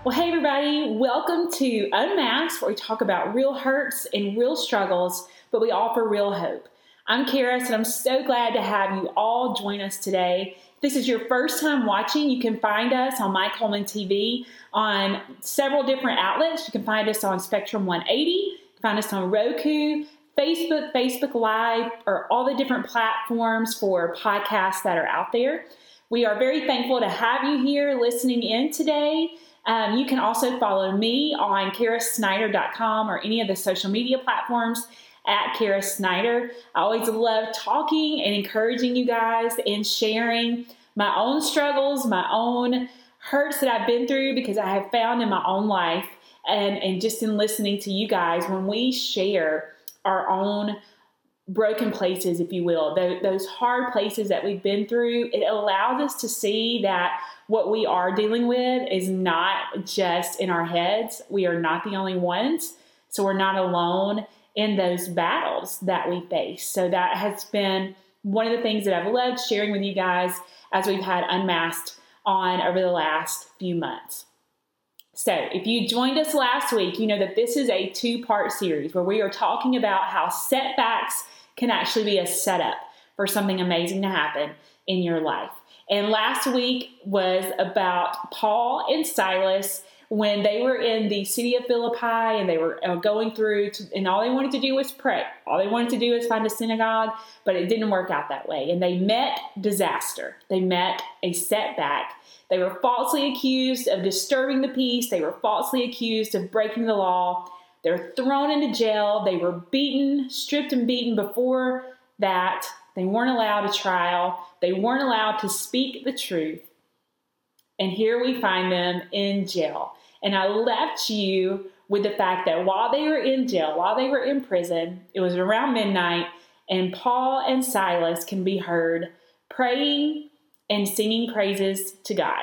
Well, hey everybody, welcome to Unmasked, where we talk about real hurts and real struggles, but we offer real hope. I'm Karis, and I'm so glad to have you all join us today. If this is your first time watching, you can find us on Mike Coleman TV on several different outlets. You can find us on Spectrum 180, you can find us on Roku, Facebook Live, or all the different platforms for podcasts that are out there. We are very thankful to have you here listening in today. You can also follow me on KarisSnyder.com or any of the social media platforms at Karis Snyder. I always love talking and encouraging you guys and sharing my own struggles, my own hurts that I've been through, because I have found in my own life and just in listening to you guys, when we share our own broken places, if you will, those hard places that we've been through, it allows us to see that what we are dealing with is not just in our heads. We are not the only ones. So we're not alone in those battles that we face. So that has been one of the things that I've loved sharing with you guys as we've had Unmasked on over the last few months. So if you joined us last week, you know that this is a two-part series where we are talking about how setbacks can actually be a setup for something amazing to happen in your life. And last week was about Paul and Silas when they were in the city of Philippi and they were going through, and all they wanted to do was pray. All they wanted to do was find a synagogue, but it didn't work out that way. And they met disaster. They met a setback. They were falsely accused of disturbing the peace. They were falsely accused of breaking the law. They were thrown into jail. They were beaten, stripped and beaten. Before that, they weren't allowed a trial. They weren't allowed to speak the truth. And here we find them in jail. And I left you with the fact that while they were in jail, while they were in prison, it was around midnight, and Paul and Silas can be heard praying and singing praises to God.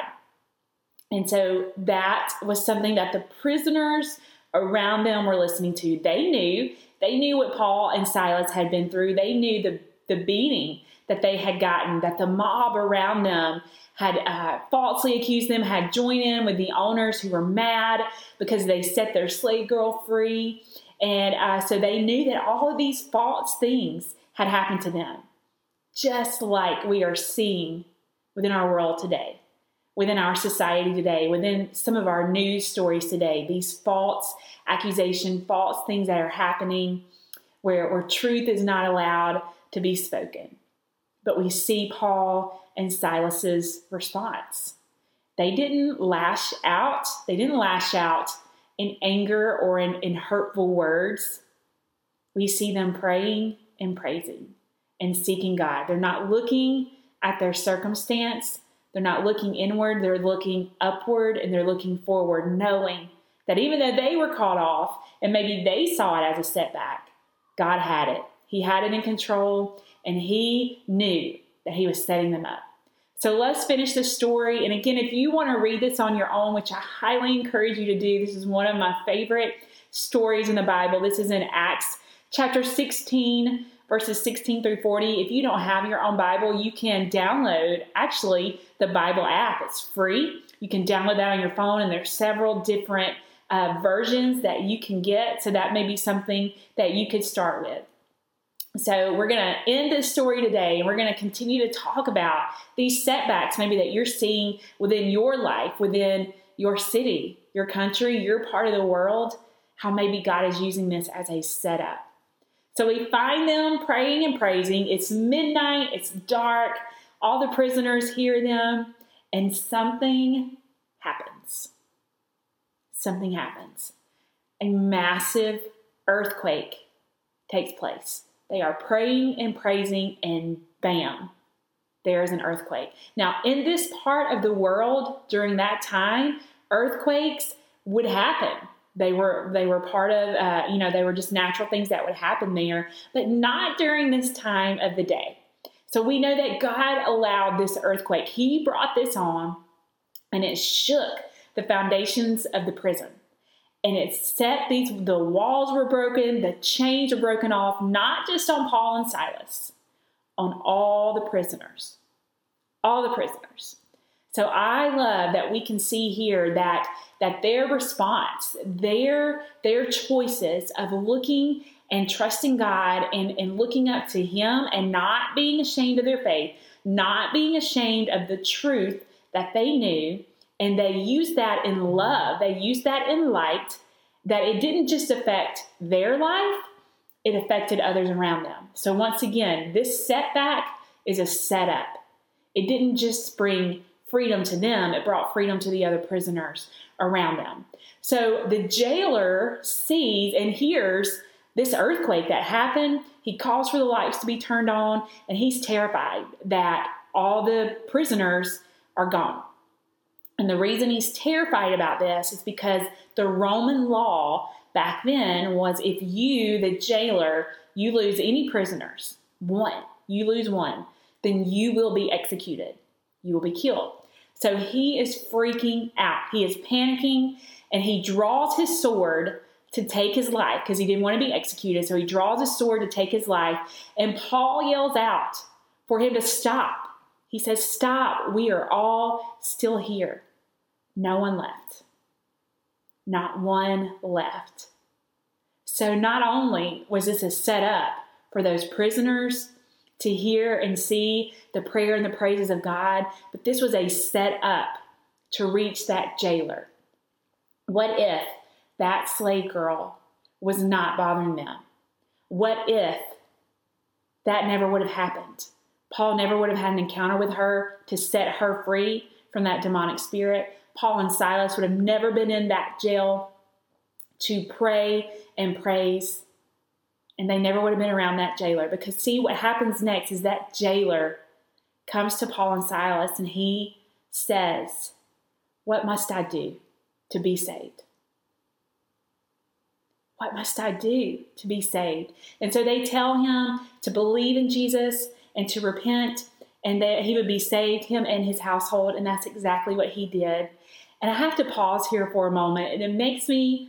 And so that was something that the prisoners around them were listening to. They knew what Paul and Silas had been through. They knew the beating that they had gotten, that the mob around them had falsely accused them, had joined in with the owners who were mad because they set their slave girl free. And so they knew that all of these false things had happened to them, just like we are seeing within our world today, within our society today, within some of our news stories today, these false accusations, false things that are happening where truth is not allowed to be spoken. But we see Paul and Silas's response. They didn't lash out. They didn't lash out in anger or in hurtful words. We see them praying and praising and seeking God. They're not looking at their circumstance. They're not looking inward. They're looking upward and they're looking forward, knowing that even though they were caught off and maybe they saw it as a setback, God had it. He had it in control, and he knew that he was setting them up. So let's finish the story. And again, if you want to read this on your own, which I highly encourage you to do, this is one of my favorite stories in the Bible. This is in Acts chapter 16, verses 16 through 40. If you don't have your own Bible, you can download actually the Bible app. It's free. You can download that on your phone, and there's several different versions that you can get. So that may be something that you could start with. So we're going to end this story today, and we're going to continue to talk about these setbacks maybe that you're seeing within your life, within your city, your country, your part of the world, how maybe God is using this as a setup. So we find them praying and praising. It's midnight. It's dark. All the prisoners hear them, and something happens. Something happens. A massive earthquake takes place. They are praying and praising, and bam, there's an earthquake. Now, in this part of the world during that time, earthquakes would happen. They were part of, they were just natural things that would happen there, but not during this time of the day. So we know that God allowed this earthquake. He brought this on, and it shook the foundations of the prison. And it set the walls were broken, the chains were broken off, not just on Paul and Silas, on all the prisoners. All the prisoners. So I love that we can see here that their response, their choices of looking and trusting God and looking up to Him and not being ashamed of their faith, not being ashamed of the truth that they knew, and they used that in love, they used that in light, that it didn't just affect their life, it affected others around them. So once again, this setback is a setup. It didn't just bring freedom to them, it brought freedom to the other prisoners around them. So the jailer sees and hears this earthquake that happened. He calls for the lights to be turned on, and he's terrified that all the prisoners are gone. And the reason he's terrified about this is because the Roman law back then was if you, the jailer, you lose any prisoners, you lose one, then you will be executed. You will be killed. So he is freaking out. He is panicking, and he draws his sword to take his life because he didn't want to be executed. So he draws his sword to take his life, and Paul yells out for him to stop. He says, "Stop, we are all still here." No one left. Not one left. So not only was this a setup for those prisoners to hear and see the prayer and the praises of God, but this was a setup to reach that jailer. What if that slave girl was not bothering them? What if that never would have happened? Paul never would have had an encounter with her to set her free from that demonic spirit. Paul and Silas would have never been in that jail to pray and praise, and they never would have been around that jailer. Because see, what happens next is that jailer comes to Paul and Silas, and he says, "What must I do to be saved? What must I do to be saved?" And so they tell him to believe in Jesus and to repent, and that he would be saved, him and his household. And that's exactly what he did. And I have to pause here for a moment, and it makes me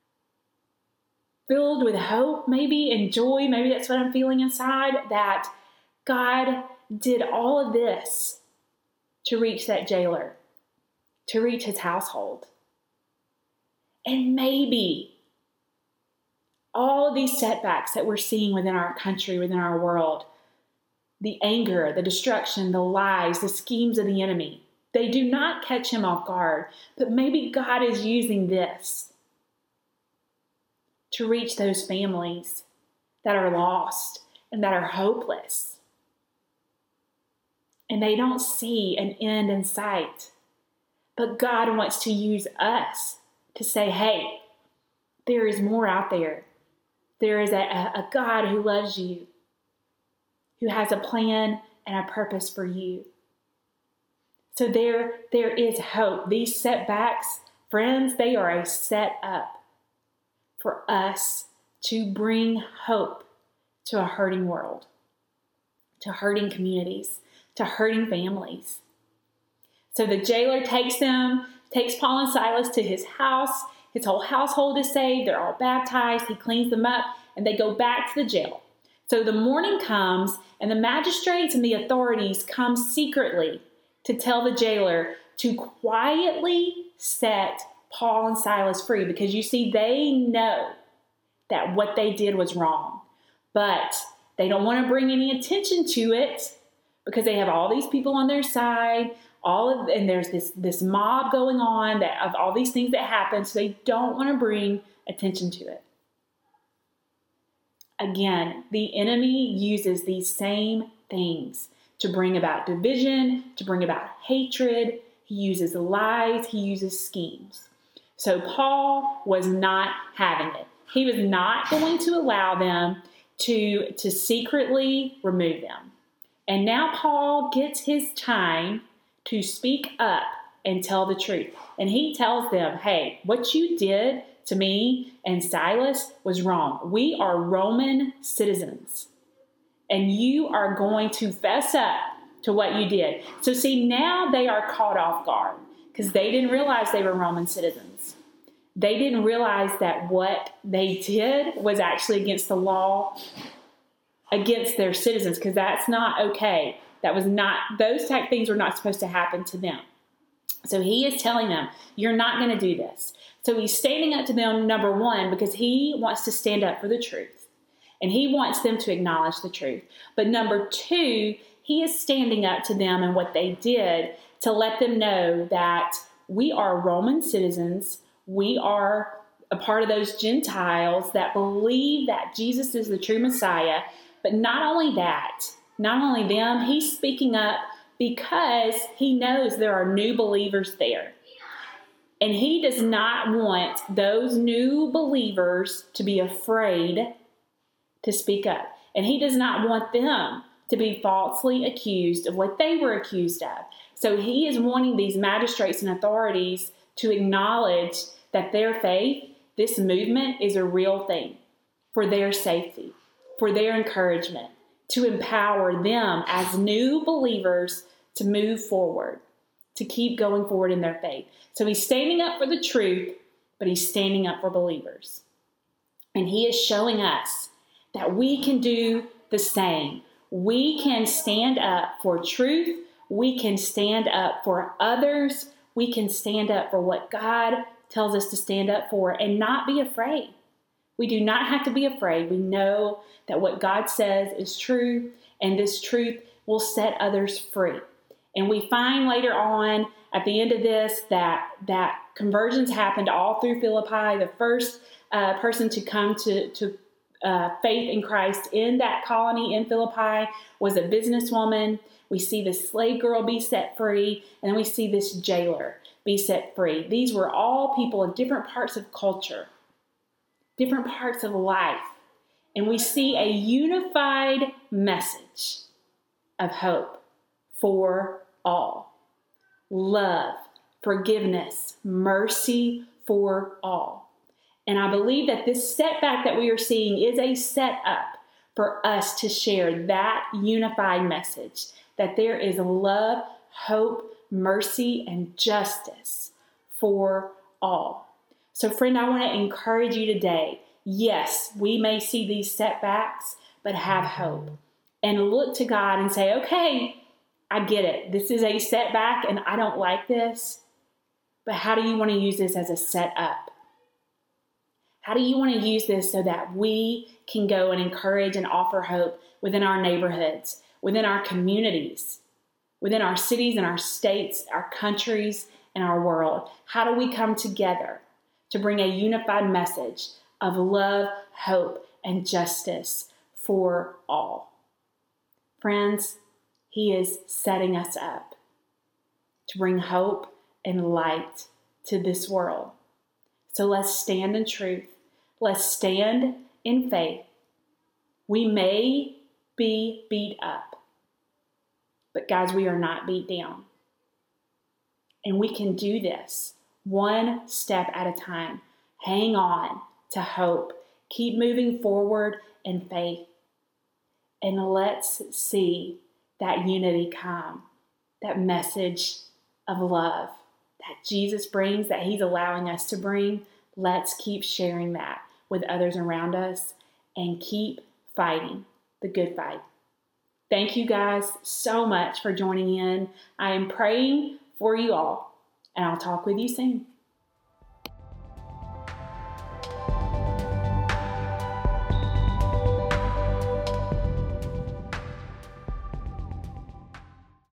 filled with hope, maybe, and joy. Maybe that's what I'm feeling inside, that God did all of this to reach that jailer, to reach his household. And maybe all of these setbacks that we're seeing within our country, within our world, the anger, the destruction, the lies, the schemes of the enemy, they do not catch him off guard. But maybe God is using this to reach those families that are lost and that are hopeless. And they don't see an end in sight. But God wants to use us to say, hey, there is more out there. There is a God who loves you, who has a plan and a purpose for you. So there is hope. These setbacks, friends, they are a setup for us to bring hope to a hurting world, to hurting communities, to hurting families. So the jailer takes Paul and Silas to his house. His whole household is saved. They're all baptized. He cleans them up, and they go back to the jail. So the morning comes, and the magistrates and the authorities come secretly to tell the jailer to quietly set Paul and Silas free, because you see, they know that what they did was wrong, but they don't want to bring any attention to it because they have all these people on their side, and there's this mob going on that of all these things that happen, so they don't want to bring attention to it. Again, the enemy uses these same things to bring about division, to bring about hatred. He uses lies, he uses schemes. So Paul was not having it. He was not going to allow them to secretly remove them. And now Paul gets his time to speak up and tell the truth. And he tells them, hey, what you did to me and Silas was wrong. We are Roman citizens, and you are going to fess up to what you did. So see, now they are caught off guard because they didn't realize they were Roman citizens. They didn't realize that what they did was actually against the law, against their citizens, because that's not okay. That was not, those type things were not supposed to happen to them. So he is telling them, you're not going to do this. So he's standing up to them, number one, because he wants to stand up for the truth. And he wants them to acknowledge the truth. But number two, he is standing up to them and what they did to let them know that we are Roman citizens. We are a part of those Gentiles that believe that Jesus is the true Messiah. But not only that, not only them, he's speaking up because he knows there are new believers there. And he does not want those new believers to be afraid to speak up. And he does not want them to be falsely accused of what they were accused of. So he is wanting these magistrates and authorities to acknowledge that their faith, this movement, is a real thing for their safety, for their encouragement, to empower them as new believers to move forward, to keep going forward in their faith. So he's standing up for the truth, but he's standing up for believers. And he is showing us that we can do the same. We can stand up for truth. We can stand up for others. We can stand up for what God tells us to stand up for and not be afraid. We do not have to be afraid. We know that what God says is true, and this truth will set others free. And we find later on at the end of this that conversions happened all through Philippi. The first person to come to faith in Christ in that colony in Philippi was a businesswoman. We see the slave girl be set free, and then we see this jailer be set free. These were all people of different parts of culture, different parts of life. And we see a unified message of hope for all. Love, forgiveness, mercy for all. And I believe that this setback that we are seeing is a setup for us to share that unified message, that there is love, hope, mercy, and justice for all. So friend, I want to encourage you today. Yes, we may see these setbacks, but have hope and look to God and say, okay, I get it. This is a setback and I don't like this, but how do you want to use this as a setup? How do you want to use this so that we can go and encourage and offer hope within our neighborhoods, within our communities, within our cities and our states, our countries, and our world? How do we come together to bring a unified message of love, hope, and justice for all? Friends, he is setting us up to bring hope and light to this world. So let's stand in truth. Let's stand in faith. We may be beat up, but guys, we are not beat down. And we can do this one step at a time. Hang on to hope. Keep moving forward in faith. And let's see that unity come, that message of love that Jesus brings, that he's allowing us to bring. Let's keep sharing that with others around us and keep fighting the good fight. Thank you guys so much for joining in. I am praying for you all, and I'll talk with you soon.